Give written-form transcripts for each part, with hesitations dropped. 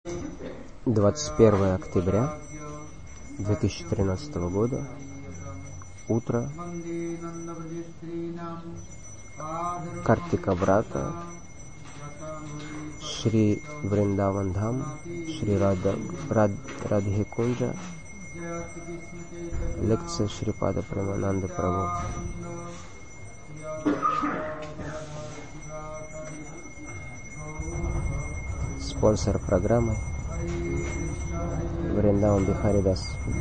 21 октября 2013 года, утро, Картика Брата, Шри Вриндаван Дхам, Шри Радхе Кунджа, лекция Шрипада Премананда Прабху. Спонсор программы Вриндаван Бихари Дас.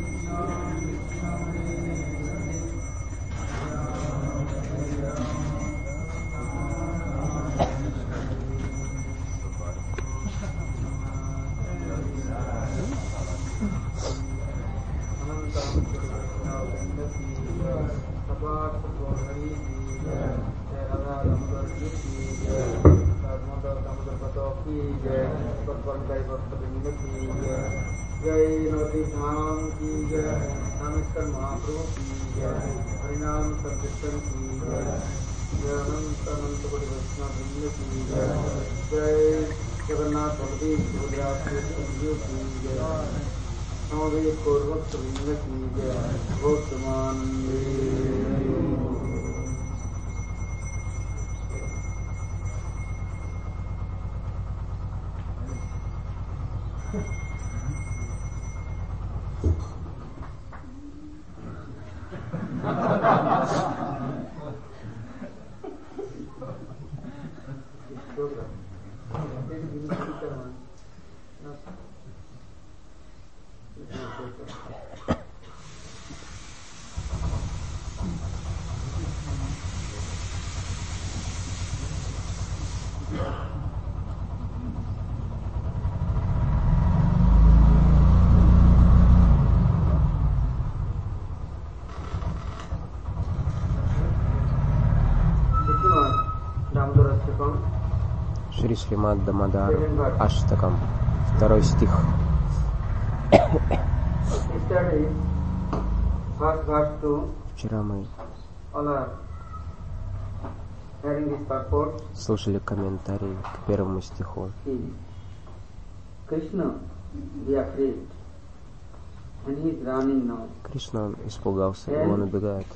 Шри Шримад Дамодар Аштакам, 2 стих. Вчера мы слушали комментарий к 1 стиху. Кришна испугался, и он убегает.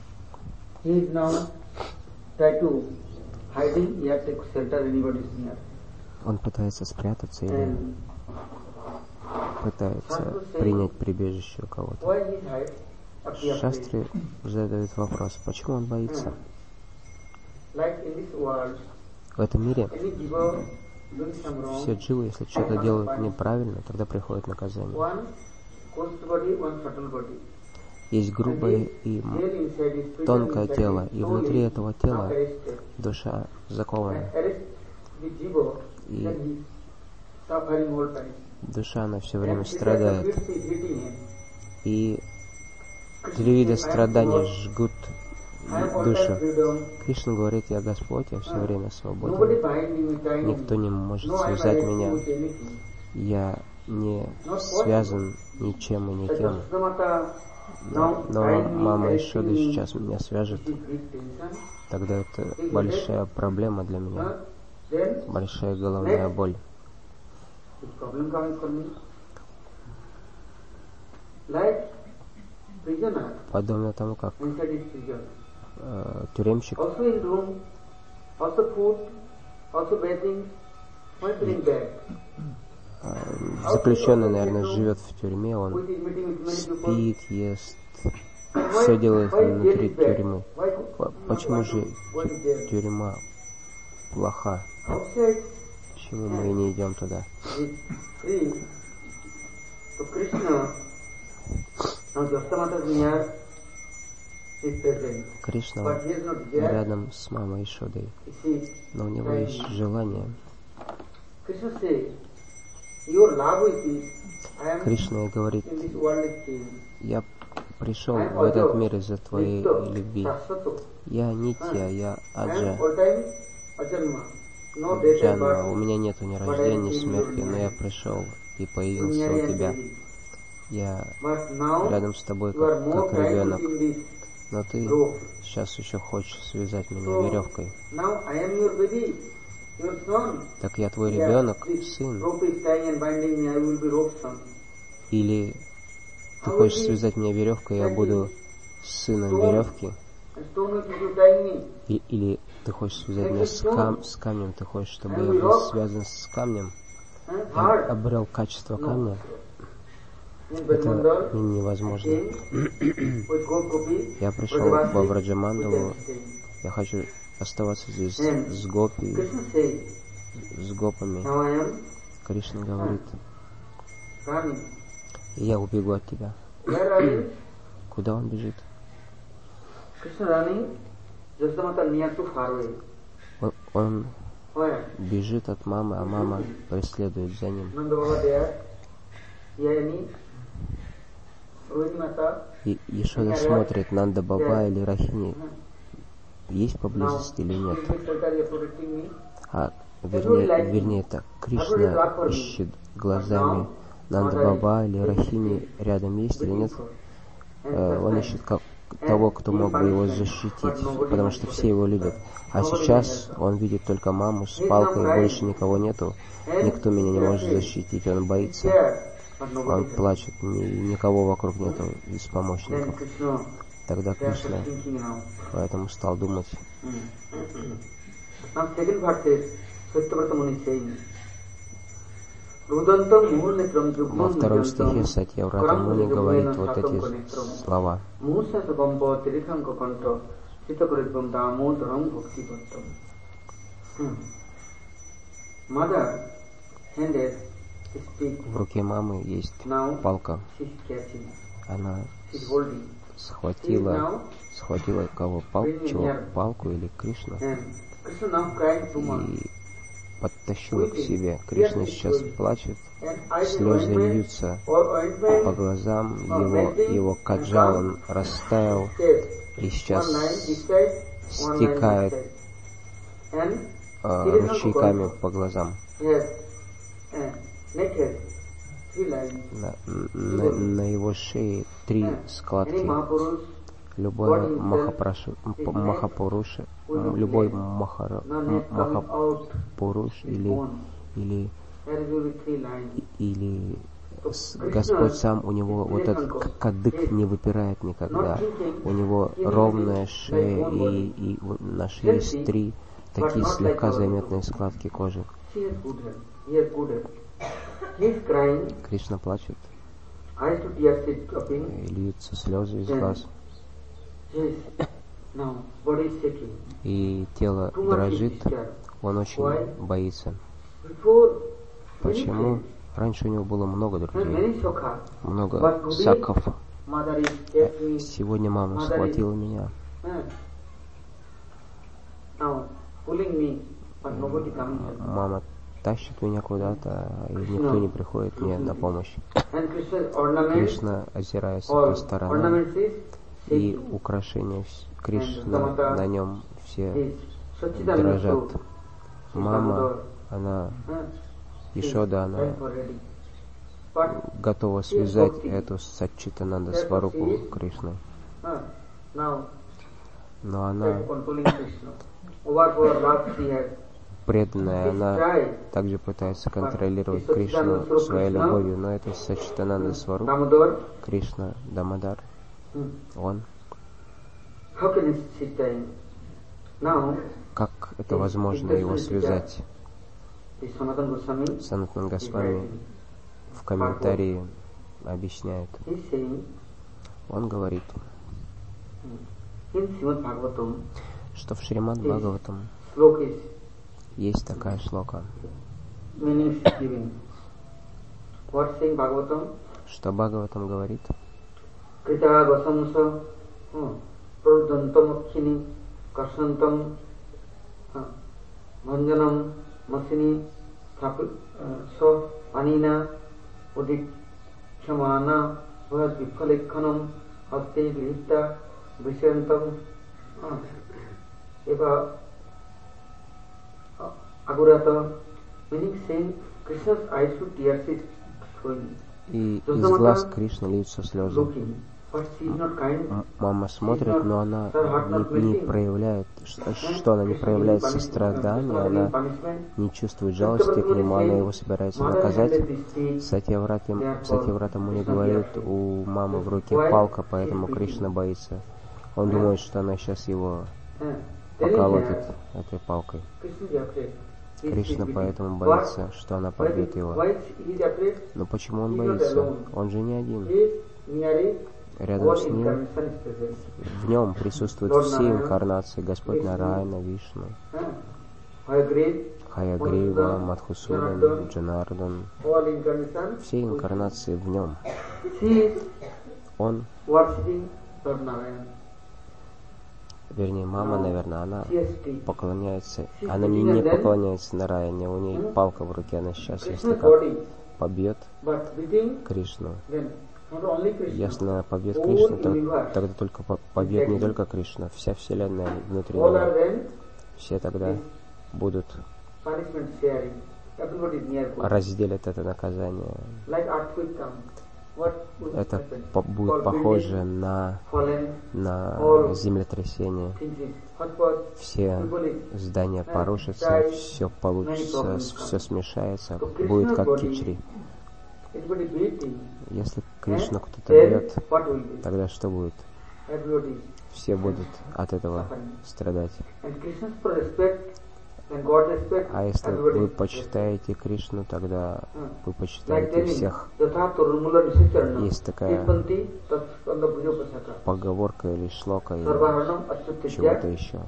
Он пытается спрятаться или пытается принять прибежище у кого-то. Шастри задают вопрос, почему он боится? В этом мире все дживы, если что-то делают неправильно, тогда приходит наказание. Есть грубое и тонкое тело, и внутри этого тела душа закована. И душа, она все время страдает. И 3 вида страданий жгут душу. Кришна говорит, я Господь, я все время свободен. Никто не может связать меня. Я не связан ничем и никем. Но мама Ишода сейчас меня свяжет. Тогда это большая проблема для меня. Большая головная боль. Подобно тому, как тюремщик заключенный, наверное, живет в тюрьме, он спит, ест, все делает внутри тюрьмы. Почему же тюрьма плоха? Почему мы не идем туда? Кришна рядом с мамой Ишодой, но у него есть желание. Кришна говорит, я пришел в этот мир из-за твоей любви. Я Нитья, я Аджа, Джанма, у меня нету ни рождения, ни смерти, но я пришел и появился у тебя. Я рядом с тобой как ребенок, но ты сейчас еще хочешь связать меня веревкой. Так я твой ребенок, сын. Или ты хочешь связать меня веревкой, я буду сыном веревки. Или ты хочешь связать меня с камнем, ты хочешь, чтобы я был связан с камнем. Я обрел качество камня. Это невозможно. Я пришел во Враджамандалу, я хочу оставаться здесь с гопами. Кришна говорит, я убегу от тебя. Куда он бежит? Он бежит от мамы, а мама преследует за ним. И Ешода смотрит, Нанда Баба или Рахини есть поблизости или нет. Вернее так, Кришна ищет глазами Нанда Баба или Рахини рядом есть или нет. Он ищет того, кто мог бы его защитить, потому что все его любят. А сейчас он видит только маму с палкой, больше никого нету, никто меня не может защитить, он боится, он плачет, никого вокруг нету из помощников. Тогда Кришна поэтому стал думать. Во втором стихе Сатьяврата Муни говорит вот эти слова. В руке мамы есть палка. Она схватила кого? Палку или Кришну? И подтащила к себе. Кришна сейчас плачет, слезы льются по глазам, его каджал он растаял и сейчас стекает ручейками по глазам. На его шее 3 складки. Любой Махапуруш или Господь сам, у него вот этот кадык не выпирает никогда. У него ровная шея, и на шее есть 3 такие слегка заметные складки кожи. Кришна плачет, и льются слезы из глаз. И тело дрожит, он очень боится. Почему? Раньше у него было много друзей, много саков. Сегодня мама схватила меня. Мама тащит меня куда-то, и никто не приходит мне на помощь. Кришна озирается по сторонам, и украшения Кришны, на нем все дрожат. Мама, она, Ешода, она готова связать эту Саччитананда Сварупу Кришны. Но она преданная, она также пытается контролировать Кришну своей любовью, но это Саччитананда Сваруп, Кришна Дамодар. Он. Как это возможно его связать? Санатан Госвами в комментарии объясняет. Он говорит, что в Шримад Бхагаватам есть такая шлока, что Бхагаватам говорит, Критая Госамса Продантамакхини Кашантам Манjanam Masini Со Анина Удикшамана Бхад Випхаликханам Асте Грихта Вишантам Ева Агурата, meaning saying Krishna's eyes should tears is flowing. И из глаз Кришны льются слезы. Мама смотрит, но она не проявляет, что она не проявляет сострадания, она не чувствует жалости к нему, она его собирается наказать. Сатьяврата Муни говорит, у мамы в руке палка, поэтому Кришна боится. Он думает, что она сейчас его поколотит этой палкой. Кришна поэтому боится, что она побьет его. Но почему он боится? Он же не один. Рядом с ним, в нем присутствуют все инкарнации, Господь Нараяна, Вишну, Хаягрива, Мадхусудан, Джанардан. Все инкарнации в нем. Он, вернее, мама, наверное, она поклоняется, она не поклоняется Нараяне, у нее палка в руке, она сейчас, если как, побьет Кришну. Если она побьет Кришну, тогда только побьет не только Кришна, вся Вселенная внутри него. Все тогда будут разделят это наказание. Это будет похоже на землетрясение. Все здания порушатся, все получится, все смешается, будет как кичри. Если Кришну кто-то бьет, тогда что будет? Все будут от этого страдать. А если вы почитаете Кришну, тогда вы почитаете всех. Есть такая поговорка или шлока, или чего-то еще.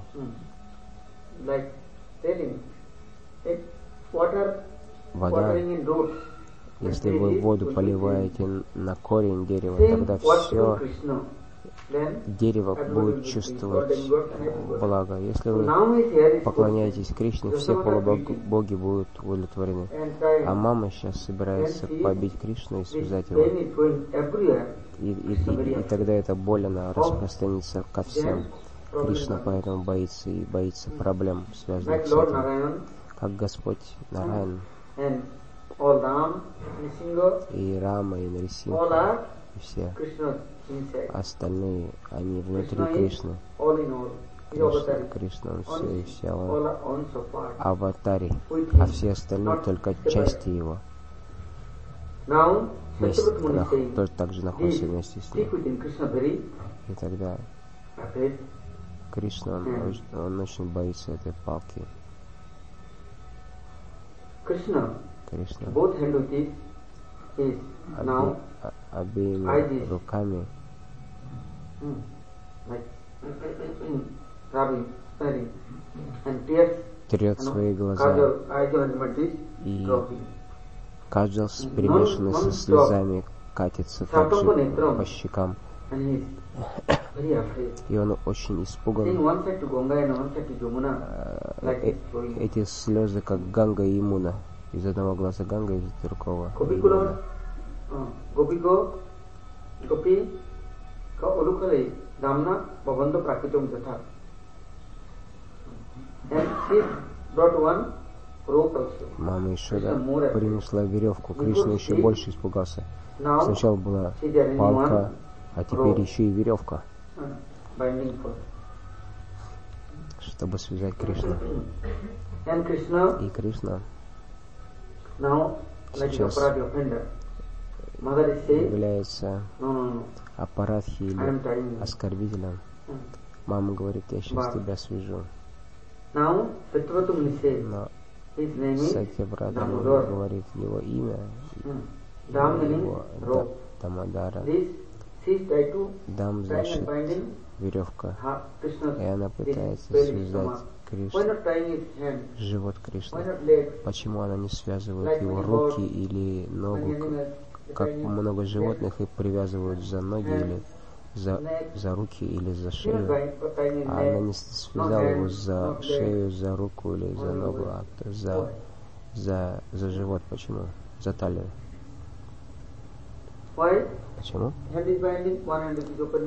Вода. Если вы воду поливаете на корень дерева, тогда все дерево будет чувствовать благо. Если вы поклоняетесь Кришне, все полубоги будут удовлетворены. А мама сейчас собирается побить Кришну и связать его. И тогда эта боль, она распространится ко всем. Кришна поэтому боится и боится проблем, связанных с этим. Как Господь Нараян. И Рама, и Нарисимха, и все остальные, они внутри Кришны. Кришна, он все и вся, он аватари, а все остальные только части его. Тоже также находятся вместе с ним. И тогда Кришна, он очень боится этой палки. Кришна обеими руками трет свои глаза, и каджал, перемешанный со слезами, катится также по щекам. И он очень испуган. Эти слезы, как Ганга и Ямуна. Из одного глаза Ганга, из другого Ямуна. Мама еще принесла веревку. Кришна еще больше испугался. Сначала была палка, а теперь еще и веревка, чтобы связать Кришну. И Кришна сейчас является апарадхи или оскорбителем. Мама говорит, я сейчас тебя свяжу. Но Сатьяврата говорит его имя, его Дамодара. Дам, значит, веревка. И она пытается связать Кришну, живот Кришны. Почему она не связывает его руки или ногу, как много животных, их привязывают за ноги или за руки или за шею, а она не связала его за шею, за руку или за ногу, а за живот. Почему? За талию. Почему?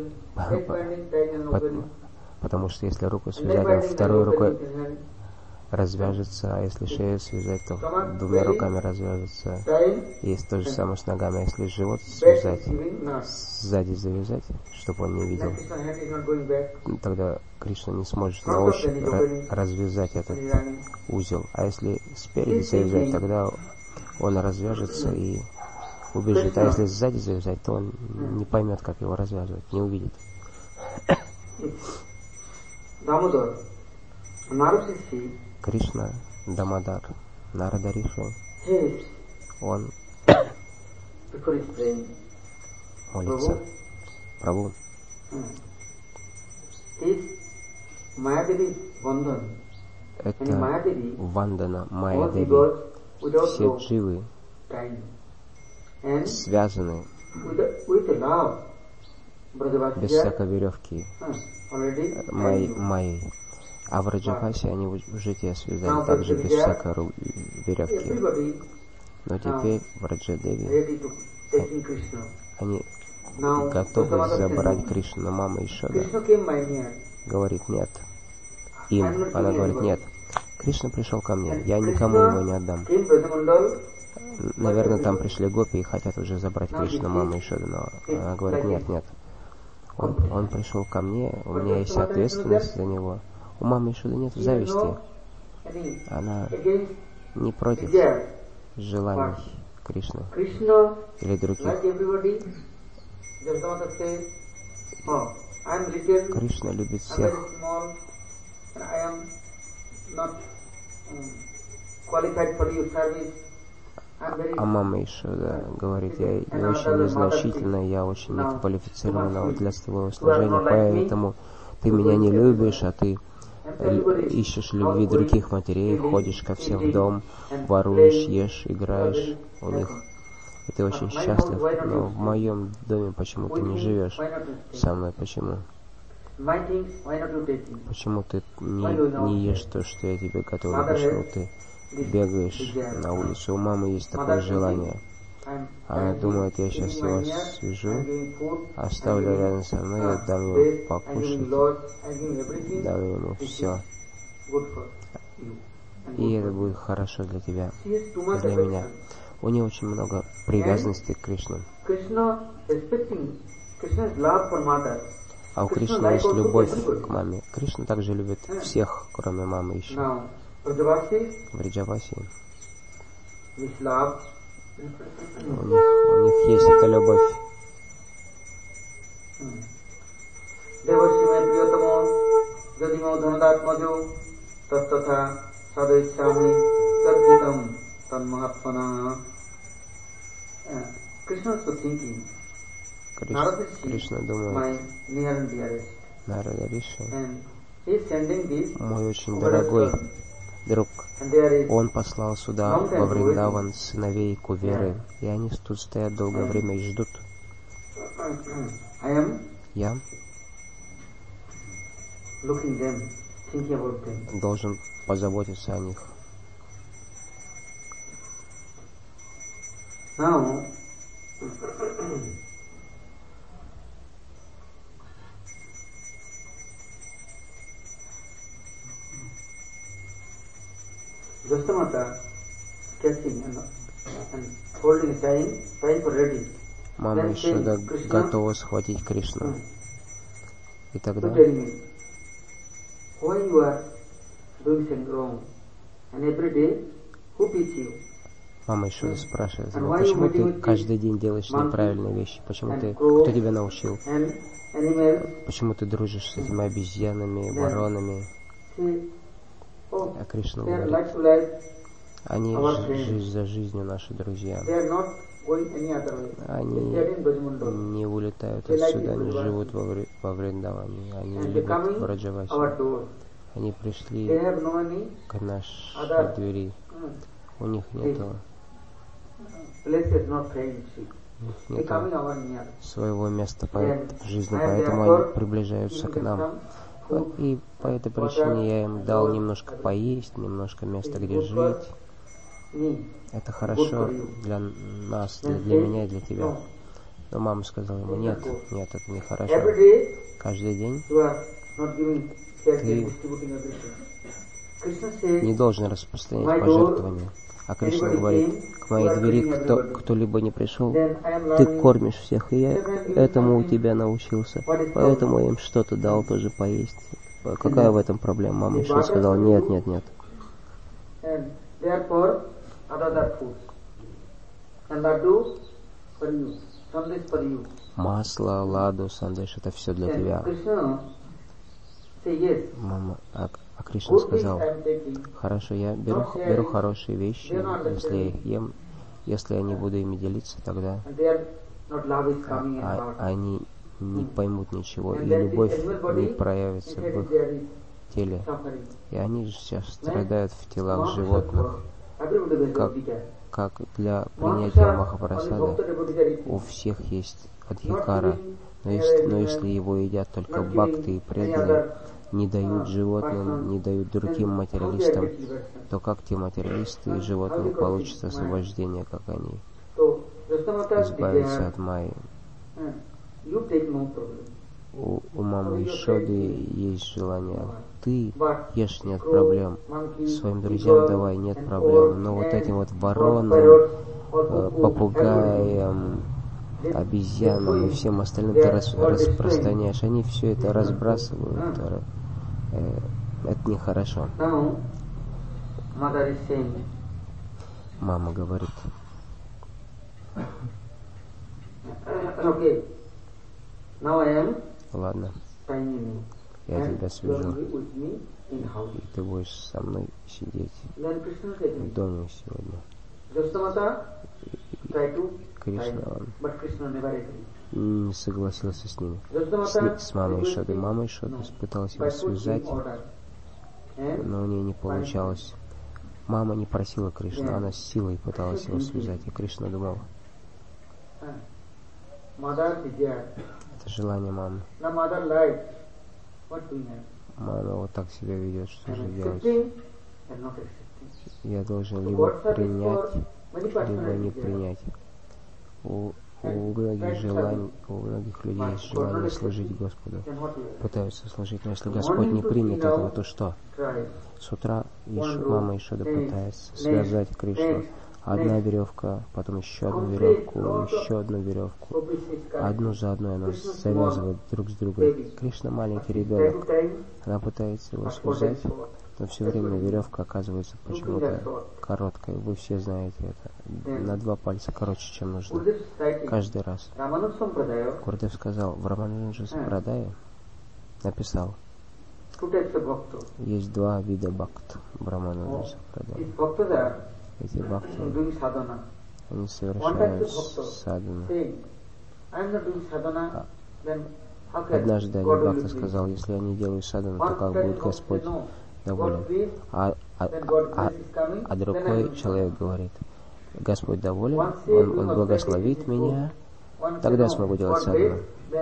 Потому что если руку связать, второй рукой развяжется, а если шею связать, то двумя руками развяжется. И то же самое с ногами, а если живот связать, сзади завязать, чтобы он не видел, тогда Кришна не сможет на ощупь развязать этот узел. А если спереди завязать, тогда он развяжется и убежит. А если сзади завязать, то он не поймет, как его развязывать, не увидит. Кришна Дамодар, Нарада Риши, он молится. Прабху, это Вандана Майя-деви. Все дживы связаны без всякой веревки Майей. А в Раджапасе они уже тебя связали также без всякой веревки. Но теперь в Раджадеви они готовы забрать Кришну. Но мама Ишода говорит нет. Она говорит нет. Кришна пришел ко мне, я никому его не отдам. Наверное, там пришли гопи и хотят уже забрать Кришну, мама Ишода, но она говорит нет. Он пришел ко мне, у меня есть ответственность за него. У мамы Ишоды нет зависти. Она не против желаний Кришны или других. Кришна любит всех. А мама Ишода говорит, я не очень незначительная, я очень неквалифицирована для твоего служения, поэтому ты меня не любишь, а ты ищешь любви других матерей, ходишь ко всем в дом, воруешь, ешь, играешь у них. И ты очень счастлив, но в моем доме почему ты не живешь со мной? Почему? Почему ты не ешь то, что я тебе готовлю? Почему ты бегаешь на улицу? У мамы есть такое желание. Она думает, я сейчас его свяжу, оставлю рядом со мной, я дам ему покушать, дам ему все. И это будет хорошо для тебя, для меня. У нее очень много привязанности к Кришне. А у Кришны есть любовь к маме. Кришна также любит всех, кроме мамы еще. В Вриджавасе у них есть эта любовь. Кришна думает, Нарада Риши, мой очень дорогой друг, он послал сюда, во Вриндаван, сыновей Куверы, и они тут стоят долгое время и ждут. Я должен позаботиться о них. Мама Ишода готова схватить Кришну. И тогда мама Ишода спрашивает его, почему ты каждый день делаешь неправильные вещи? Почему ты, кто тебя научил? Почему ты дружишь с этими обезьянами, воронами? А Кришна говорит, они жизнь за жизнью наши друзья. Они не улетают отсюда, они живут во Вриндаване, они любят Враджаваси. Они пришли к нашей двери. У них нету своего места в жизни, поэтому они приближаются к нам. И по этой причине я им дал немножко поесть, немножко места, где жить. Это хорошо для нас, для меня и для тебя. Но мама сказала ему, нет, это не хорошо. Каждый день не должен распространять пожертвования. А Кришна говорит, к моей двери кто-либо не пришел, ты кормишь всех, и я этому у тебя научился, поэтому я им что-то дал тоже поесть. Какая в этом проблема? Мама еще сказала, нет. Масло, ладу, сандеш, это все для тебя. Мама, а Кришна сказал, хорошо, я беру хорошие вещи, если я их ем, если я не буду ими делиться, тогда они не поймут ничего, и любовь не проявится в их теле. И они же сейчас страдают в телах животных, как для принятия Махапрасада у всех есть адхикара, но если его едят только бхакты и преданные, не дают животным, не дают другим материалистам, то как те материалисты и животные получат освобождение, как они избавятся от майи. У мамы Ешоды есть желание. Ты ешь, нет проблем. Своим друзьям давай, нет проблем. Но вот этим вот воронам, попугаям, обезьянам и всем остальным ты распространяешь. Они все это разбрасывают. Это нехорошо. Мама говорит. Ладно, я тебя свяжу, и ты будешь со мной сидеть в доме сегодня. Кришна, он не согласился с ними, с мамой Ешодой. Мама Ешода пыталась его связать, но у нее не получалось. Мама не просила Кришну, она с силой пыталась его связать, и Кришна думал, это желание мамы. Мама вот так себя ведет, что же делать? Я должен либо принять, либо не принять. У многих людей есть желание служить Господу. Пытаются служить, но если Господь не примет этого, то что? С утра мама Ешода пытается связать Кришну. Одна веревка, потом еще одну веревку, одну за одной она завязывает друг с другом. Кришна маленький ребенок, она пытается его связать, но все время веревка оказывается почему-то короткой. Вы все знаете это. На 2 пальца короче, чем нужно. Каждый раз. Гурдев сказал, в Рамануджа Сампрадае написал, есть 2 вида бхакт в Рамануджа Сампрадае. Эти бхакти, они совершают садхану. Однажды один бхакта сказал, если я не делаю садхану, то как будет Господь доволен? А другой человек говорит, Господь доволен, Он благословит меня, тогда я смогу делать садхану.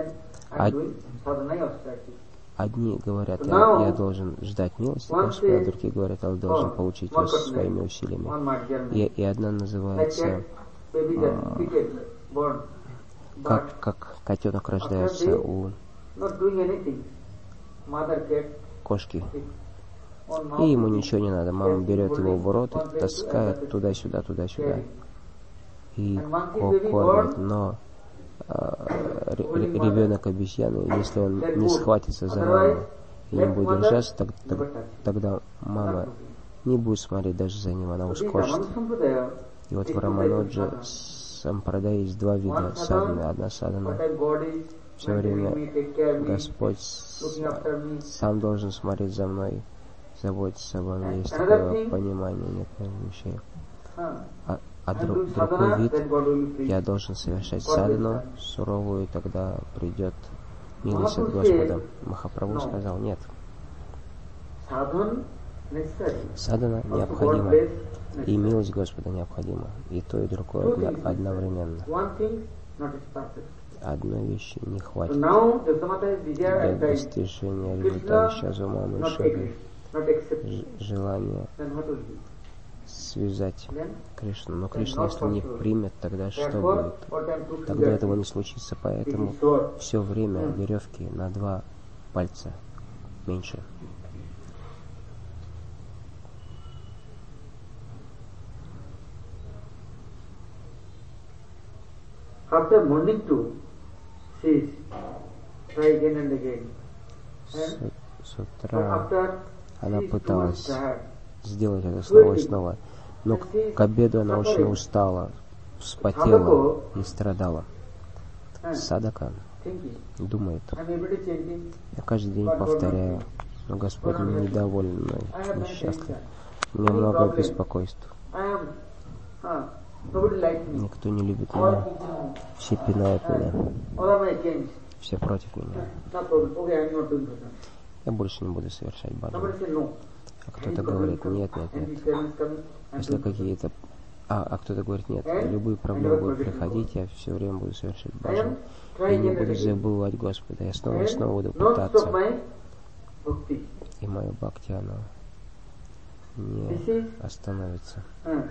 Одни говорят, я должен ждать милости Господа, а другие говорят, я должен получить ее своими усилиями. И одна называется, как котенок рождается у кошки. И ему ничего не надо. Мама берет его в рот и таскает туда-сюда. И кормит, но ребенок обезьяны, если он не схватится за маму и не будет держаться, тогда мама не будет смотреть даже за ним, она ускочит. И вот в Рамануджа Сампрадае есть 2 вида садханы. Одна садхана, все время Господь сам должен смотреть за мной, заботиться обо мне, есть такое понимание некоторых вещей. А другой вид, я должен совершать садхану суровую, и тогда придет милость от Господа. Махапрабху сказал, нет. Садхана необходима, и милость Господа необходима. И то, и другое одновременно. Одной вещи не хватит для достижения результата. Сейчас у мамы Ешоды желание связать Кришну. Но Кришна, если не примет, тогда что будет? Тогда этого не случится. Поэтому все время веревки на 2 пальца меньше. After morning to cease, try again and again. С утра она пыталась сделать это снова и снова, но к обеду она очень устала, вспотела и страдала. Садака думает: я каждый день повторяю, но Господь недоволен мной, несчастлив, у меня много беспокойств. Никто не любит меня, все пинают меня, все против меня. Я больше не буду совершать баджан. А кто-то говорит: нет. Если какие-то... А кто-то говорит: нет, любые проблемы будут приходить, я все время буду совершать баджан. Я не буду забывать Господа, я снова и снова буду пытаться. И мое бхакти, оно не остановится.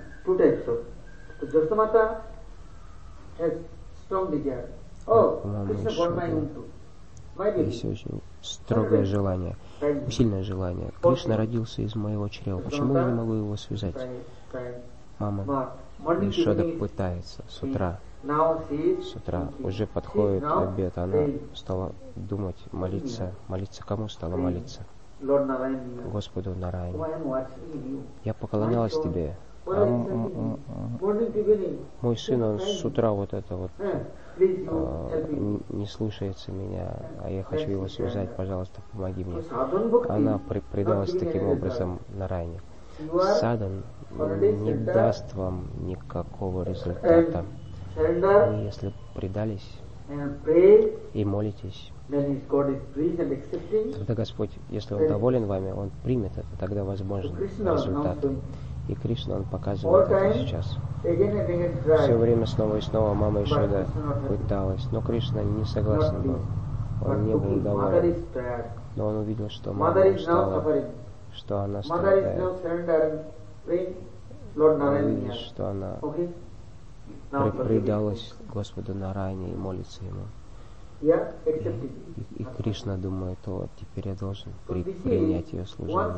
Есть очень строгое желание, сильное желание. Кришна родился из моего чрева, почему я не могу его связать? Мама Ишода пытается с утра, уже подходит обед, она стала думать, молиться кому стала молиться? Господу Нараяне. Я поклонялась тебе, а мой сын, он с утра вот это вот не слушается меня, а я хочу его связать, пожалуйста, помоги мне. Она предалась таким образом Нараяне. Садан не даст вам никакого результата. Вы, если предались и молитесь, тогда Господь, если Он доволен вами, Он примет это, тогда возможен результат. И Кришна, Он показывает это сейчас. Все время снова и снова мама Ишода пыталась, но Кришна не согласен был. Он не был доволен. Но он увидел, что мама устала, что она страдает. Он увидел, что она предалась Господу Нараяне и молится Ему. И Кришна думает: о, теперь я должен принять ее служение.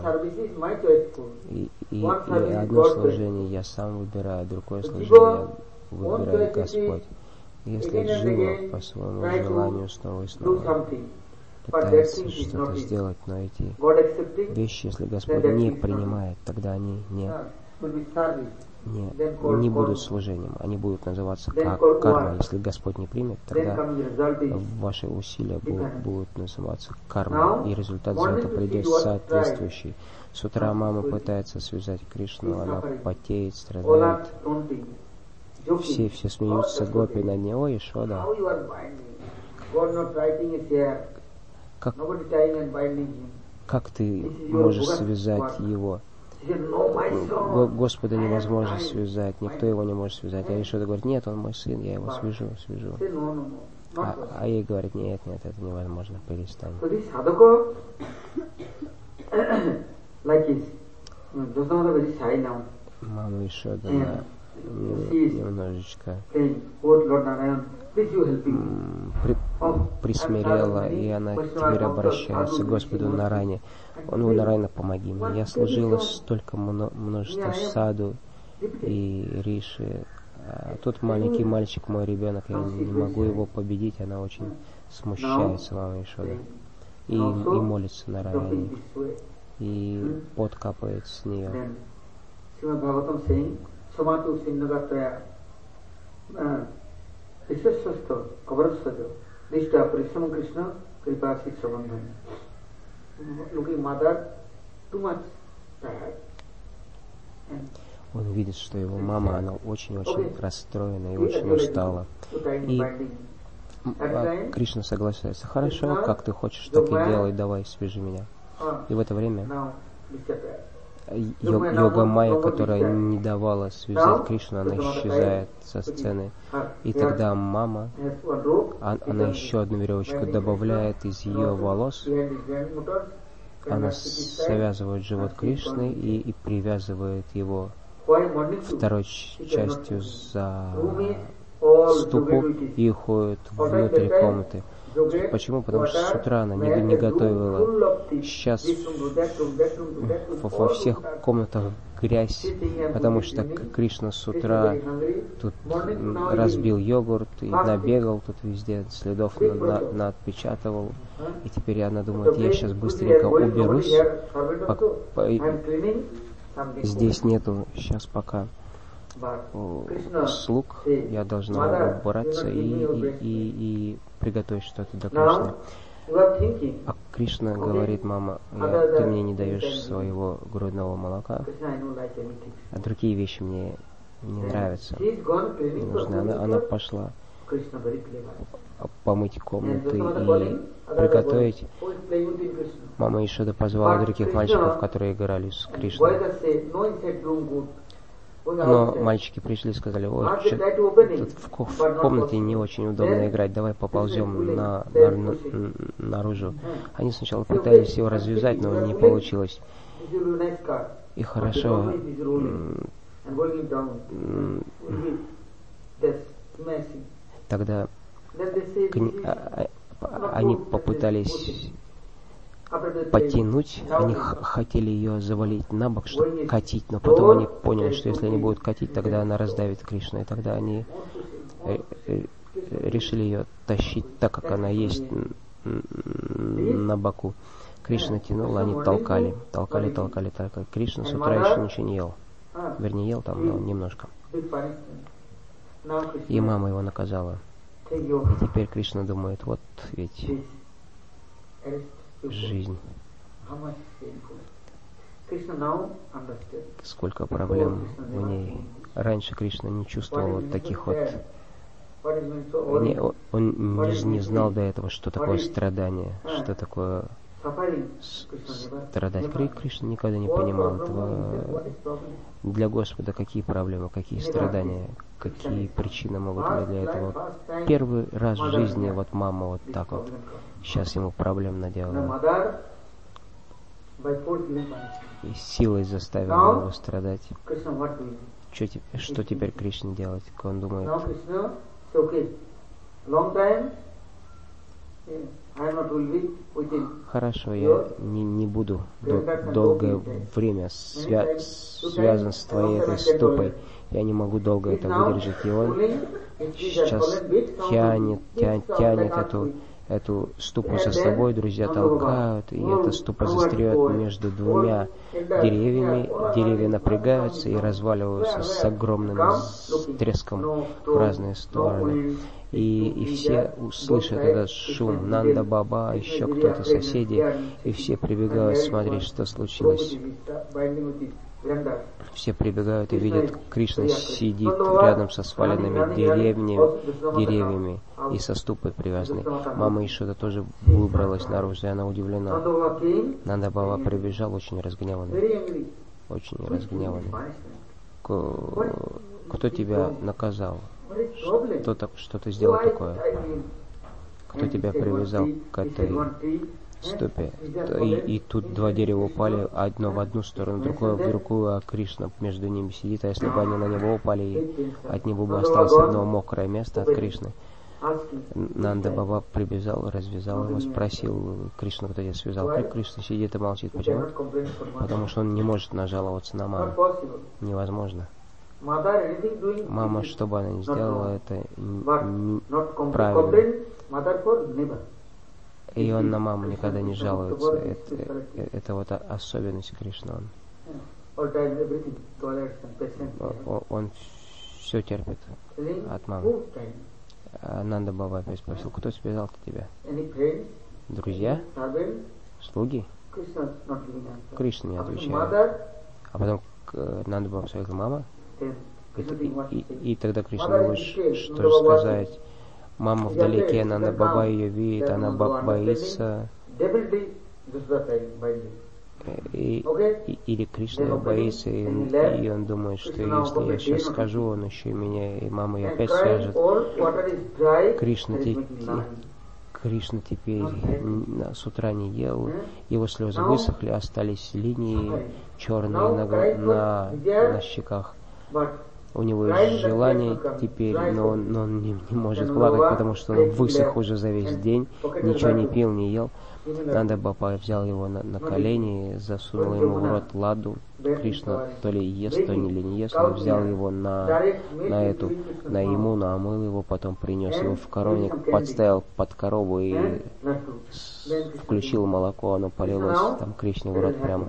И одно служение я сам выбираю, другое служение выбирает Господь. Если Джива по своему желанию снова и снова пытается что-то сделать, но эти вещи, если Господь не принимает, тогда они не будут служением, они будут называться кармой. Если Господь не примет, тогда ваши усилия будут называться кармой, и результат за это придет соответствующий. С утра мама пытается связать Кришну, она потеет, страдает. Все смеются, гопи над ней: ой, Ишода, как ты можешь связать его? Господа невозможно связать, никто его не может связать. А Ишода говорит: нет, он мой сын, я его свяжу. А ей говорит: нет, это невозможно, перестань. Мама Ишода немножечко присмирела, и она теперь обращается к Господу Нараяне: ну, Нараяна, помоги мне. Я служила столько множества саду и риши, а тут маленький мальчик, мой ребенок, я не могу его победить. Она очень смущается, мама Ишода, и молится Нараяне, и пот капает с нее. Он видит, что его мама, она очень-очень расстроена и очень устала. И Кришна соглашается: хорошо, как ты хочешь, так и делай, давай, свяжи меня. И в это время Йога Майя, которая не давала связать Кришну, она исчезает со сцены. И тогда мама, она еще одну веревочку добавляет из ее волос. Она связывает живот Кришны и привязывает его второй частью за ступу и уходит внутрь комнаты. Почему? Потому что с утра она не готовила. Сейчас во всех комнатах грязь, потому что Кришна с утра тут разбил йогурт и набегал тут везде, следов наотпечатывал. И теперь она думает, я сейчас быстренько уберусь. Здесь нету сейчас пока слуг, я должна убраться и приготовить что-то для Кришны. А Кришна говорит, мама, ты мне не даешь своего грудного молока, а другие вещи мне не нравятся, не нужны. Она пошла помыть комнаты и приготовить. Мама Ишода позвала других мальчиков, которые играли с Кришной. Но мальчики пришли и сказали, вот, тут в комнате не очень удобно играть, давай поползем наружу. Они сначала пытались его развязать, но не получилось. И хорошо, тогда они попытались потянуть, они хотели ее завалить на бок, чтобы катить, но потом они поняли, что если они будут катить, тогда она раздавит Кришну, и тогда они решили ее тащить так, как она есть на боку. Кришна тянул, они толкали. Кришна с утра еще ничего не ел. Вернее, ел там, но немножко. И мама его наказала. И теперь Кришна думает, вот ведь жизнь. Сколько проблем в ней. Раньше Кришна не чувствовал вот таких вот. Он не знал до этого, что такое страдание, что такое страдать. Кришна никогда не понимал этого. Для Господа какие проблемы, какие страдания, какие причины могут быть для этого. Первый раз в жизни вот мама вот так вот сейчас ему проблем наделала. И силой заставила его страдать. Что теперь Кришне делать? Он думает, хорошо, я не буду долгое время связан с твоей этой стопой. Я не могу долго это выдержать. И он сейчас тянет эту ступу за собой, друзья толкают, и эта ступа застряет между двумя деревьями. Деревья напрягаются и разваливаются с огромным треском в разные стороны. И все услышат этот шум. Нанда Баба, еще кто-то, соседи, и все прибегают смотреть, что случилось. Все прибегают и видят, Кришна сидит рядом со сваленными деревьями и со ступой привязанной. Мама Ишода тоже выбралась наружу, и она удивлена. Нанда Баба прибежал очень разгневанный. Кто тебя наказал? Что ты сделал такое? Кто тебя привязал к этой ступе? И тут два дерева упали, одно в одну сторону, другое в другую, а Кришна между ними сидит. А если бы они на него упали, от него бы осталось одно мокрое место от Кришны. Нанда Баба прибежал, развязал его, спросил Кришну, кто тебя связал. Кришна сидит и молчит. Почему? Потому что он не может нажаловаться на маму. Невозможно. Мама, что бы она ни сделала, это правильно. И он на маму никогда не жалуется. Это вот особенность Кришны. Он все терпит от мамы. Нанда Баба опять спросил, кто связал-то тебя? Друзья? Слуги? Кришна не отвечает. А потом Нанда Баба спросил, мама? И тогда Кришна говорит, что же сказать? Мама вдалеке, Нанда Баба ее видит, она боится. Или Кришна боится, и он думает, что если я сейчас скажу, он еще и меня, и маму ее опять свяжет. Кришна теперь с утра не ел, его слезы высохли, остались линии черные на щеках. У него есть желание теперь, но он не может плакать, потому что он высох уже за весь день, ничего не пил, не ел. Нанда Баба взял его на колени, засунул ему в рот ладу. Кришна то ли ест, то ли не ест. Он взял его на Ямуну, омыл его, потом принес его в коровник, подставил под корову и включил молоко, оно полилось там Кришне в рот прямо.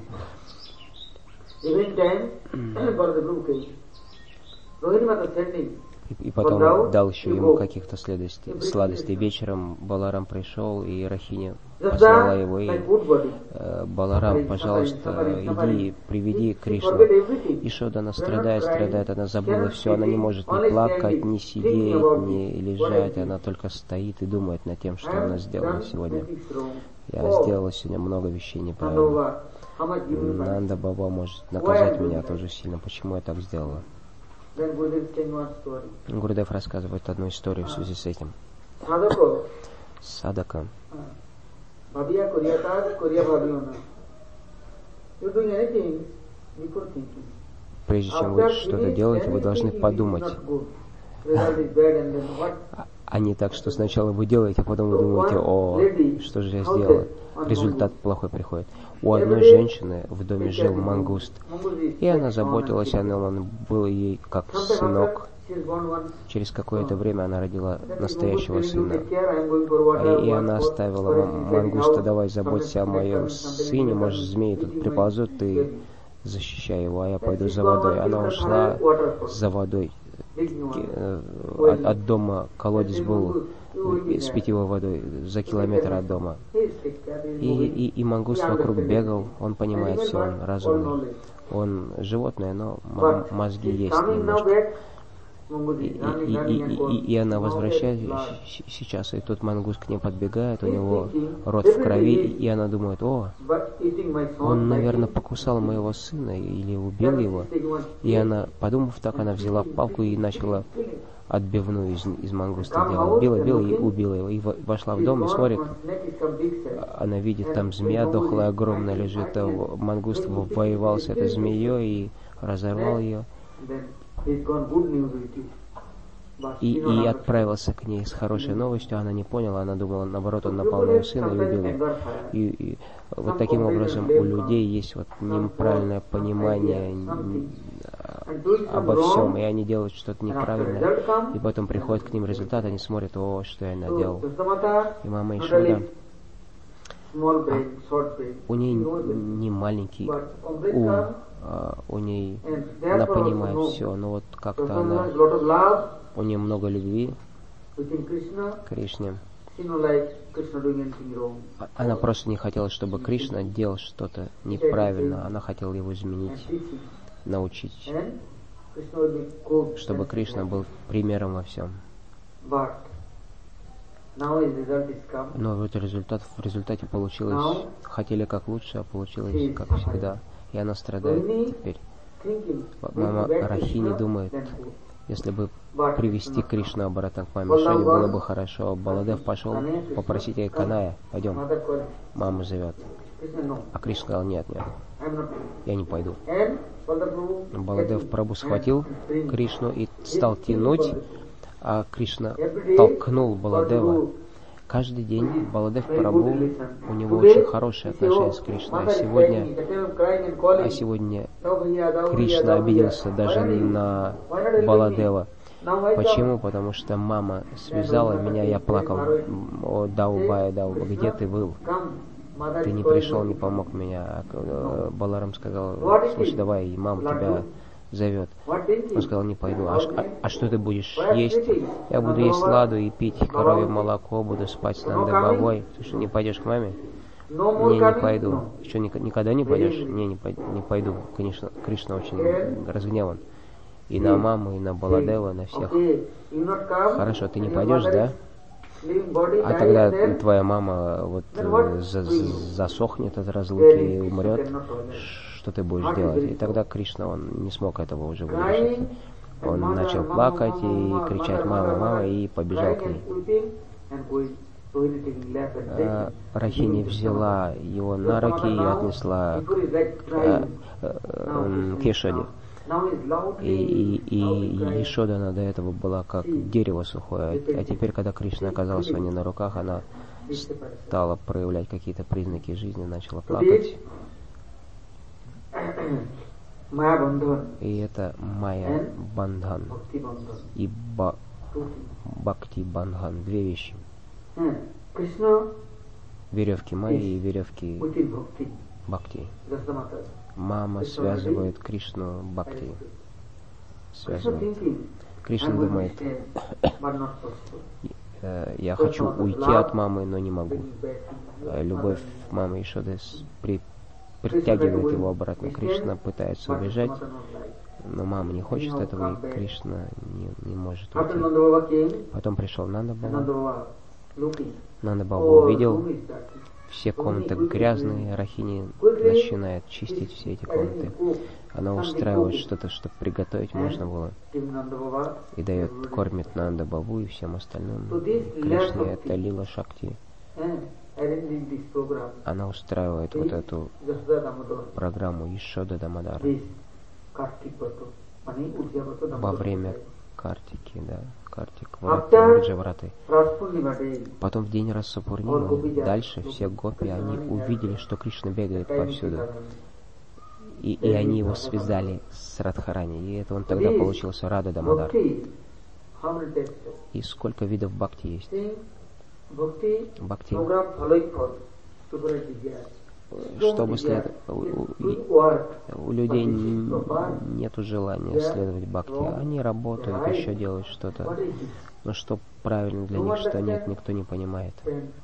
И потом дал еще ему каких-то сладостей. Вечером Баларам пришел, и Рахини послала его, и Баларам, пожалуйста, иди, приведи Кришну. Ишода, она страдает, она забыла все, она не может ни плакать, ни сидеть, ни лежать, она только стоит и думает над тем, что она сделала сегодня. Я сделала сегодня много вещей неправильно. Нанда Баба может наказать меня тоже сильно, почему я так сделала. Гурудев рассказывает одну историю в связи с этим. Садака. Прежде чем вы что-то делаете, вы должны подумать. А не так, что сначала вы делаете, а потом вы думаете: о, что же я сделала. Результат плохой приходит. У одной женщины в доме жил мангуст, и она заботилась о нем, он был ей как сынок. Через какое-то время она родила настоящего сына. И она оставила мангуста: давай заботься о моем сыне, может, змеи тут приползут, ты защищай его, а я пойду за водой. Она ушла за водой. От дома колодец был с питьевой водой за километр от дома. И мангуст вокруг бегал, он понимает все, он разумный. Он животное, но мозги есть немножко. И она возвращается сейчас, и тот мангуст к ней подбегает, у него рот в крови, и она думает: о, он, наверное, покусал моего сына или убил его. И она, подумав так, она взяла палку и начала отбивную из мангуста делать. Била и убила его. И вошла в дом и смотрит, она видит, там змея дохлая, огромная лежит, мангуст воевал с этой змеей и разорвал ее. И отправился к ней с хорошей новостью. Она не поняла, она думала, наоборот, он напал на ее сына и убил его. И вот таким образом у людей есть вот неправильное понимание обо всем, и они делают что-то неправильное, и потом приходит к ним результат, они смотрят: о, что я наделал. И мама Ишода, у ней не маленький ум, у ней, она понимает все, но вот как-то она, у нее много любви к Кришне. Она просто не хотела, чтобы Кришна делал что-то неправильно, она хотела его изменить, научить, чтобы Кришна был примером во всем. Но вот в результате получилось, хотели как лучше, а получилось как всегда. И она страдает теперь. Мама Рахини думает, если бы привести Кришну обратно к маме Ишоде, было бы хорошо. Баладев пошел попросить ей: Каная, пойдем. Мама зовет. А Кришна сказал: нет, я не пойду. Баладев Прабху схватил Кришну и стал тянуть, а Кришна толкнул Баладева. Каждый день Баладев Прабху, у него очень хорошие отношения с Кришной. А сегодня Кришна обиделся даже на Баладева. Почему? Потому что мама связала меня, я плакал: о, Даубай, где ты был? Ты не пришел, не помог меня. Баларам сказал: слушай, давай, мама тебя зовет. Он сказал: не пойду. А что ты будешь есть? Я буду есть ладу и пить коровье молоко, буду спать с Нандой Бабой. Ты что, не пойдешь к маме? Не пойду. Что, никогда не пойдешь? Не пойду. Конечно, Кришна очень разгневан. И на маму, и на Баладева, на всех. Хорошо, ты не пойдешь, да? А тогда твоя мама вот засохнет от разлуки и умрет. Что ты будешь делать? И тогда Кришна, он не смог этого уже выдержать. Он начал плакать и кричать: мама, мама, и побежал к ней. Рахини взяла его на руки и отнесла к Ишоде. И Ешода, до этого была как дерево сухое, а теперь, когда Кришна оказался у нее на руках, она стала проявлять какие-то признаки жизни, начала плакать. И это Майя Бандхан и Бхакти Бандхан, две вещи. Веревки Майи и веревки Бхакти. Мама связывает Кришну Бхакти. Связывает. Кришна думает, я хочу уйти от мамы, но не могу. Любовь мамы Ешоды притягивает его обратно. Кришна пытается убежать, но мама не хочет этого, и Кришна не может уйти. Потом пришел Нанда Баба. Нанда Баба увидел, все комнаты грязные, Рахини начинает чистить все эти комнаты. Она устраивает что-то, чтобы приготовить можно было. И дает, кормит Нанда Бабу и всем остальным. Кришне это Лила Шакти. Она устраивает вот эту программу Ешода Дамодар во время Картики, да, Картик, Враджавраты. Потом в день Расапурнимы, дальше все гопи, они увидели, что Кришна бегает повсюду. И они его связали с Радхарани. И это он тогда получился Рада Дамодар. И сколько видов бхакти есть? Бхакти. Чтобы следовать, у людей нету желания следовать бхакти. Они работают, еще делают что-то. Но что правильно для них, что нет, никто не понимает.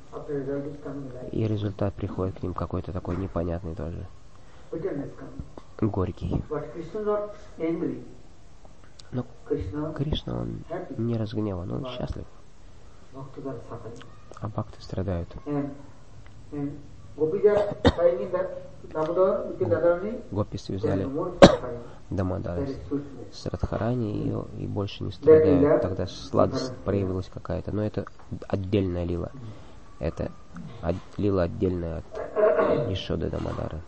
И результат приходит к ним какой-то такой непонятный тоже. Горький. Но Кришна, он не разгневан, он счастлив. А бхакты страдают. Гопи связали Дамодар с Радхарани и больше не страдают. Тогда сладость проявилась какая-то. Но это отдельная лила. Это лила отдельная от Ешоды Дамодара.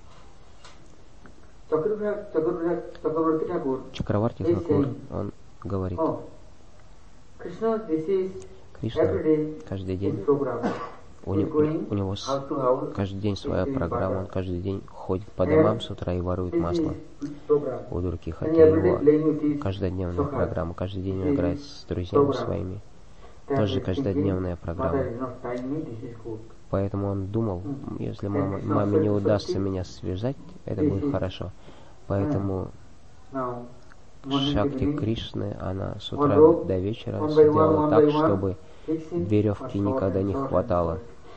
Чакраварти Тхакур, он говорит, Кришна каждый день, у него каждый день своя программа, он каждый день ходит по домам с утра и ворует масло. У Дурки Хати его каждодневная программа, каждый день он играет с друзьями своими. Тоже каждодневная программа. Поэтому он думал, если маме не удастся меня связать, это будет хорошо. Поэтому Шакти Кришны, она с утра до вечера сделала так, чтобы веревки никогда не хватало.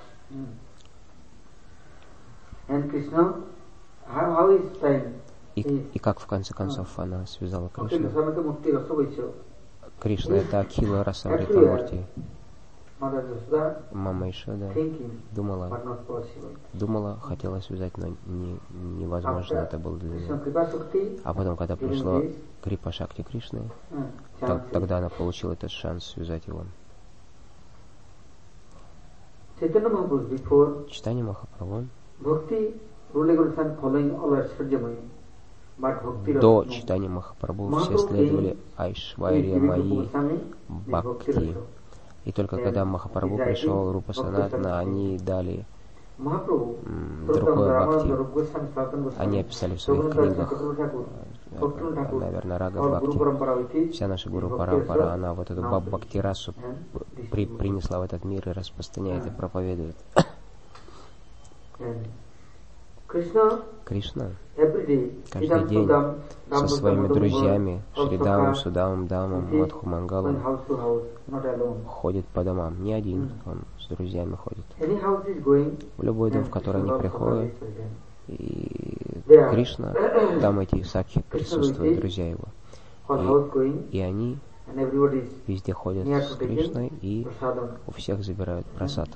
И как в конце концов она связала Кришну? Кришна это Акила Расамрита Мурти. Мама Ешода думала, хотела связать, но невозможно это было для нее. А потом, когда пришло Крипа Шакти Кришны, тогда она получила этот шанс связать его. Читание Махапрабху до читания Махапрабху все следовали Айшварья Майи Бхакти. И только когда Махапрабху пришел, Рупа Санатана, они дали другое бхакти. Они описали в своих книгах, наверное, Рага Бхакти. Вся наша Гуру Парампара, она вот эту Бхакти расу принесла в этот мир и распространяет и проповедует. Кришна каждый день со своими друзьями Шридамом, Судамом, Дамом, Мадху Мангалом ходит по домам. Не один, он с друзьями ходит. В любой дом, в который они приходят, и Кришна, там эти сакхи присутствуют, друзья его. И они везде ходят с Кришной и у всех забирают прасад.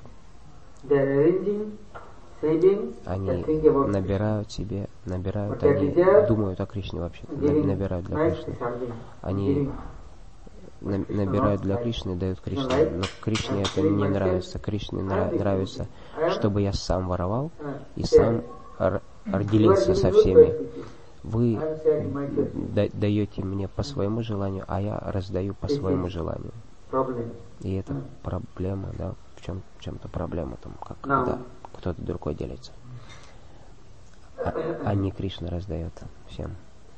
Они набирают себе, они думают о Кришне вообще, набирают для Кришны. Они набирают для Кришны и дают Кришне. Но Кришне это не нравится. Кришне нравится, чтобы я сам воровал и сам делился со всеми. Вы даете мне по своему желанию, а я раздаю по своему желанию. И это проблема, да, в чем-то проблема, там, как когда кто-то другой делится. А не Кришна раздает всем.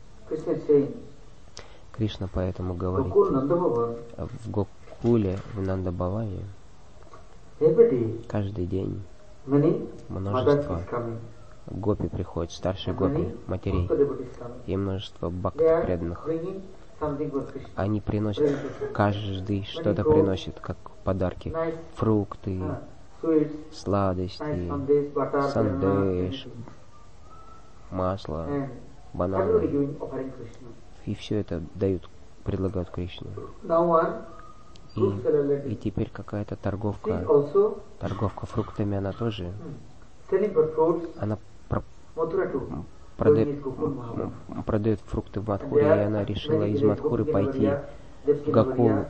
Кришна поэтому говорит, в Гокуле, в Нандабаване, каждый день множество гопи приходит, старшие гопи, матерей, и множество бхакти преданных. Они приносят, каждый что-то приносит, как подарки, фрукты, сладости, сандеш, масло, бананы. И все это дают, предлагают Кришне. И теперь какая-то торговка фруктами, она тоже, она продает фрукты в Мадхуре, и она решила из Мадхуры пойти в Гокул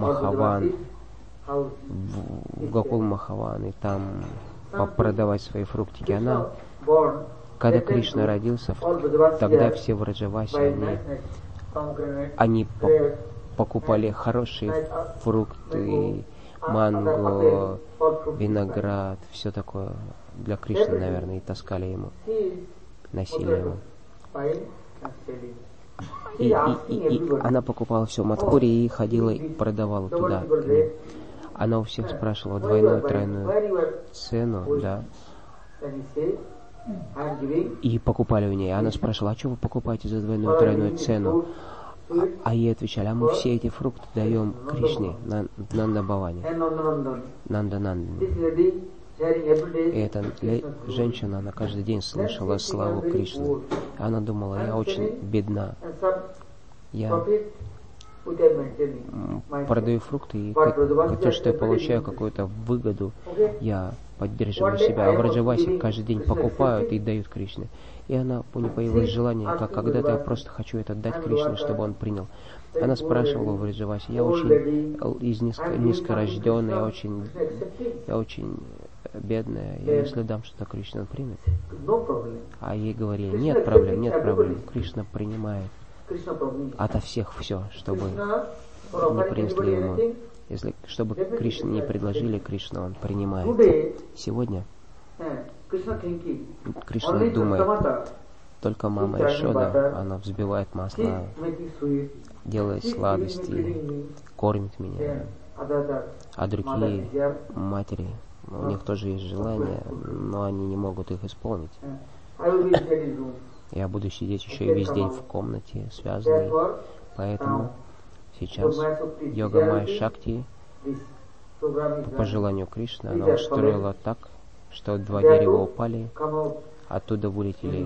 Махаван, и там продавать свои фруктики. Когда Кришна родился, тогда все Враджаваси, они покупали хорошие фрукты, манго, виноград, все такое для Кришны, наверное, и таскали ему, носили ему. И она покупала все в Мадхуре и ходила и продавала туда. Она у всех спрашивала двойную, тройную цену, да. И покупали у нее. Она спрашивала, а что вы покупаете за двойную, тройную цену? А ей отвечали, а мы все эти фрукты даем Кришне на Нандабаване. Нанда-Нанда. И эта женщина, она каждый день слышала славу Кришны. Она думала, я очень бедна. Я продаю фрукты, и то, что я получаю какую-то выгоду, я поддерживаю себя. А Враджаваси каждый день покупают и дают Кришне. И у нее появилось желание, как когда-то я просто хочу это дать Кришне, чтобы он принял. Она спрашивала у Враджаваси, я очень низкорожденная, я очень бедная, если дам что-то Кришне, он примет? А ей говорили, нет проблем, Кришна принимает ото всех все, чтобы не принесли ему. Чтобы Кришне не предложили, Кришна он принимает. Сегодня Кришна думает, только мама Яшода, она взбивает масло, делает сладости, кормит меня. А другие матери, у них тоже есть желания, но они не могут их исполнить. Я буду сидеть еще и весь день в комнате, связанный. Поэтому сейчас йога Майя Шакти, по желанию Кришны, она устроила так, что 2 дерева упали, оттуда вылетели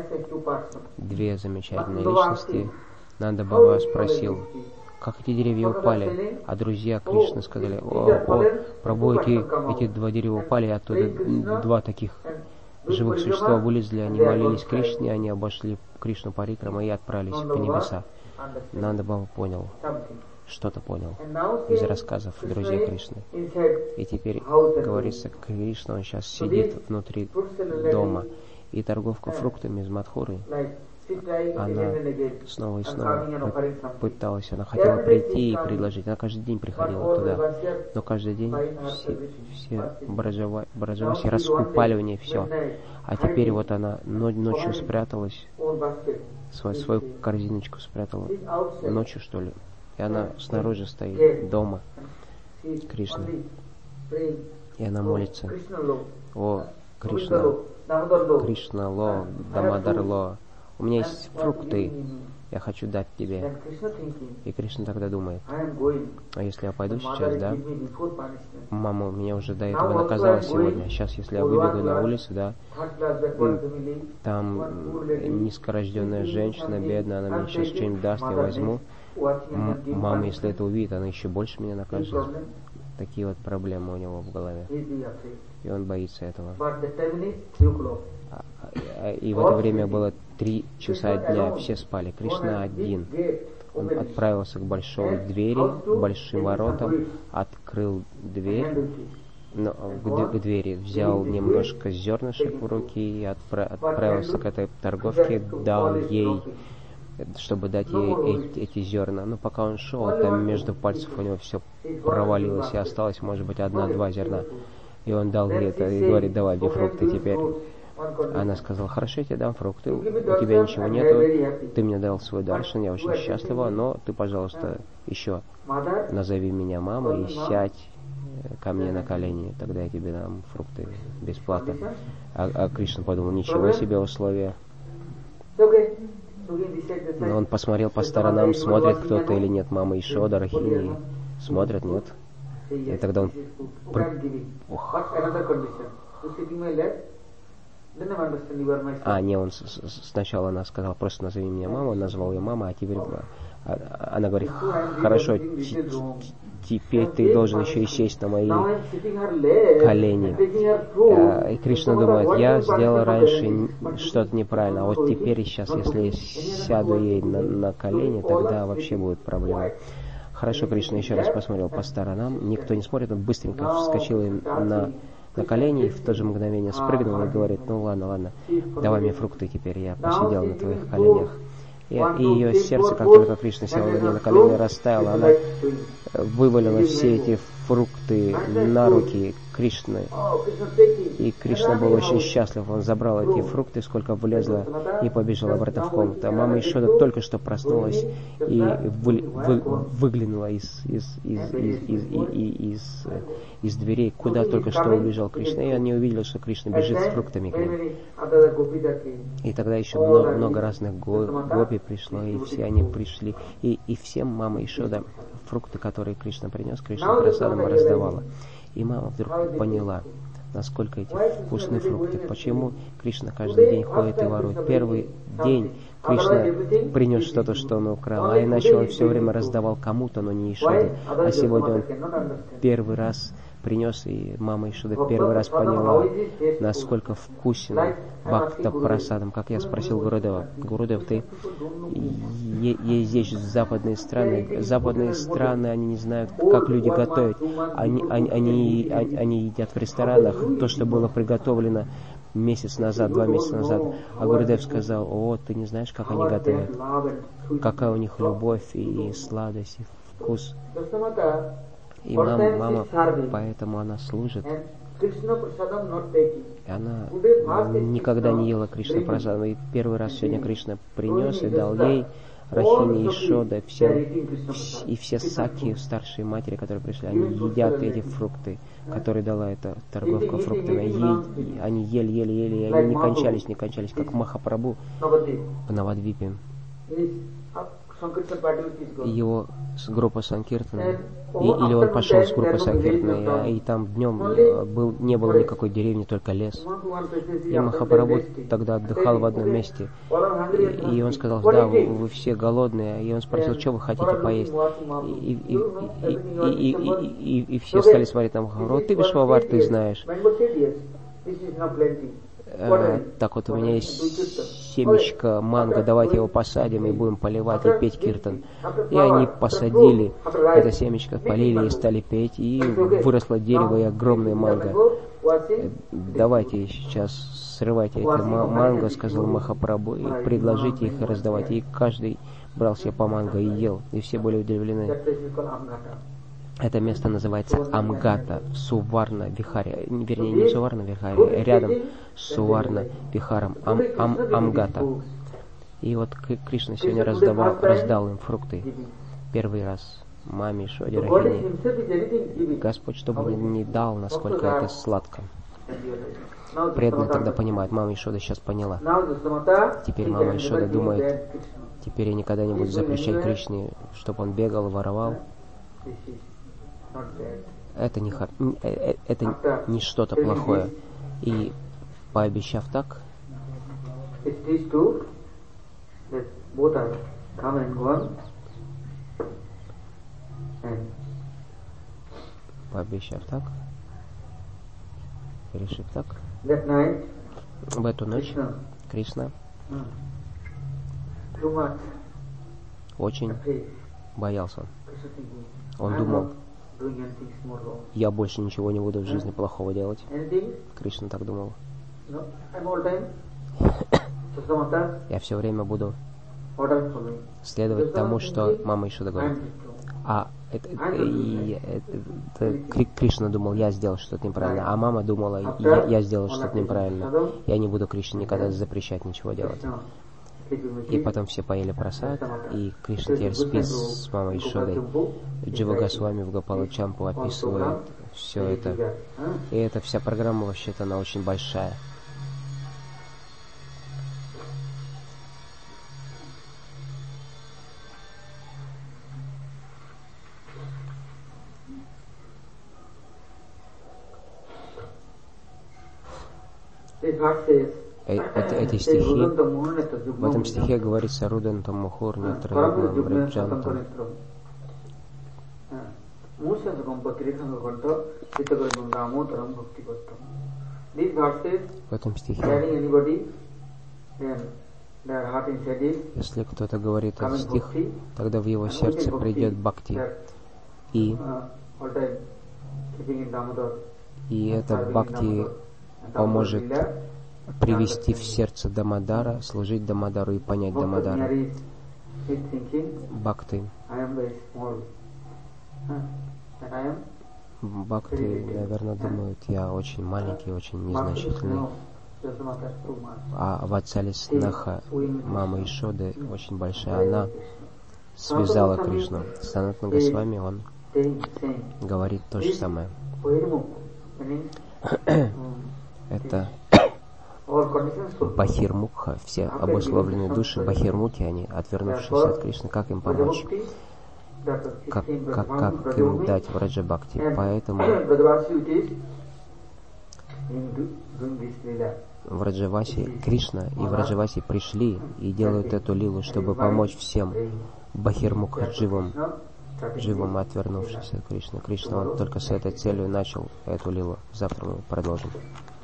2 замечательные личности. Нанда-Баба спросил, как эти деревья упали? А друзья Кришны сказали, Прабху, эти 2 дерева упали, оттуда 2 таких живых существа вылезли, они молились Кришне, они обошли Кришну парикрама и отправились в небеса. Нанда-Баба понял, что-то понял из рассказов друзей Кришны. И теперь говорится, Кришна, он сейчас сидит внутри дома, и торговка фруктами из Мадхуры, она снова и снова пыталась, она хотела прийти и предложить, она каждый день приходила туда, но каждый день все Браджаваси раскупали у нее все, а теперь вот она ночью спряталась, свою корзиночку спрятала, ночью что ли, и она снаружи стоит, дома, Кришна, и она молится, о Кришна, Кришна Ло, Дамодар Ло, у меня есть фрукты, я хочу дать тебе. И Кришна тогда думает, а если я пойду сейчас, да, мама меня уже до этого наказала сегодня, сейчас если я выбегу на улицу, да, там низкорожденная женщина, бедная, она мне сейчас что-нибудь даст, я возьму. Мама, если это увидит, она еще больше меня накажет. Такие вот проблемы у него в голове. И он боится этого. И в это время было 3 часа дня, все спали. Кришна один. Он отправился к большой двери, к большим воротам, открыл дверь к двери, взял немножко зернышек в руки и отправился к этой торговке, дал ей, чтобы дать ей эти зерна. Но пока он шел, там между пальцев у него все провалилось, и осталось, может быть, 1-2 зерна. И он дал ей это и говорит: давай мне фрукты теперь. Она сказала: хорошо, я тебе дам фрукты, у тебя ничего нету, ты мне дал свой даршан, я очень счастлива, но ты, пожалуйста, еще назови меня мамой и сядь ко мне на колени, тогда я тебе дам фрукты бесплатно. А Кришна подумал: ничего себе условия. Но он посмотрел по сторонам, смотрит кто-то или нет, мама Ешода, Рахини, смотрят, нет. И тогда он... он сначала она сказала: просто назови меня мама, он назвал ее мама, а теперь она говорит: хорошо, теперь ты должен еще и сесть на мои колени. И Кришна думает: я сделал раньше что-то неправильно, а вот теперь и сейчас, если я сяду ей на колени, тогда вообще будет проблема. Хорошо, Кришна еще раз посмотрел по сторонам, никто не смотрит, он быстренько вскочил на колени и в то же мгновение спрыгнул и говорит: ну ладно, давай мне фрукты теперь, я посидел на твоих коленях. И ее сердце, как только Кришна сел на нее на колени, растаяло, она вывалила все эти фрукты на руки Кришны. И Кришна был очень счастлив, он забрал эти фрукты, сколько влезло, и побежал обратно в комнату. А мама Ешода только что проснулась и выглянула из дверей, куда только что убежал Кришна. И они увидели, что Кришна бежит с фруктами к ним. И тогда еще много разных гопи пришло, и все они пришли. И всем мама Ешода фрукты, которые Кришна принес, Кришна прасадам раздавала. И мама вдруг поняла, насколько эти вкусные фрукты, почему Кришна каждый день ходит и ворует. Первый день Кришна принес что-то, что он украл, а иначе он все время раздавал кому-то, но не Ешоде. А сегодня он первый раз принес, и мама Ешода первый раз поняла, насколько вкусен бхакта прасадам. Как я спросил Гурудева: Гурудев, ты есть здесь западные страны, они не знают, как люди готовят, они едят в ресторанах то, что было приготовлено месяц назад, 2 месяца назад. А Гурудев сказал: о, ты не знаешь, как они готовят, какая у них любовь и сладость, и вкус. И мама, поэтому она служит. И она никогда не ела Кришна прасадам. И первый раз сегодня Кришна принес и дал ей, Рахини, Ешода, и все саки, старшие матери, которые пришли, они едят эти фрукты, которые дала эта торговка фруктами. Они ели, и они не кончались, как Махапрабху в Навадвипе. Его группа Санкиртана, или он пошел с группой Санкиртана, и там днем не было никакой деревни, только лес. И Махапрабху тогда отдыхал в одном месте, и он сказал: да, вы все голодные, и он спросил: что вы хотите поесть? И все стали смотреть на Махапрабху: ты Вишвавар, ты знаешь. Так вот, у меня есть семечко манго, давайте его посадим и будем поливать и петь киртан. И они посадили это семечко, полили и стали петь, и выросло дерево и огромное манго. Давайте сейчас срывайте эти манго, сказал Махапрабху, и предложите их и раздавайте. И каждый брал себе по манго и ел, и все были удивлены. Это место называется Амгата, Суварна Вихаре. Вернее, не Суварна Вихаре, рядом с Суварна Вихаром, Амгата. И вот Кришна сегодня раздал им фрукты. Первый раз маме Ешоде, Рахини. Господь, чтобы не дал, насколько это сладко. Преданные тогда понимают: мама Ешода сейчас поняла. Теперь мама Ешода думает: теперь я никогда не буду запрещать Кришне, чтобы он бегал, воровал. Это не что-то плохое. И пообещав так, решив так, в эту ночь Кришна очень боялся. Он думал: doing anything more wrong. Я больше ничего не буду в жизни плохого делать. Anything? Кришна так думал. No, I'm all time. So Samata, Я все время буду what I'm following. следовать тому, что мама Ишуда говорит. А Кришна думал, я сделал что-то неправильно, а мама думала, я сделал что-то неправильно. Я не буду Кришне никогда запрещать ничего делать. И потом все поели прасад, и Кришна теперь спит с мамой Ишодой. Джива Госвами в Гопала Чампу описывает все это. И эта вся программа вообще-то она очень большая. Эти стихи, в этом стихе говорится Рудантам Мухур Нетрагнам Бреджантам. В этом стихе, если кто-то говорит этот стих, тогда в его сердце придет бхакти. И это бхакти поможет привести в сердце Дамодара, служить Дамодару и понять Дамодара. Бхакти. Бхакти, наверное, думают, я очень маленький, очень незначительный. А Ватсалиснаха, мама Ишоды, очень большая. Она связала Кришну. Санатана Госвами, он говорит то же самое. Это Бахирмукха, все обусловленные души Бахирмухи, они, отвернувшиеся от Кришны, как им помочь? Как им дать Враджа Бхакти? Поэтому Враджаваси, Кришна и Враджаваси пришли и делают эту лилу, чтобы помочь всем Бахирмукха дживам, отвернувшимся от Кришны. Кришна, он только с этой целью начал эту лилу. Завтра мы продолжим.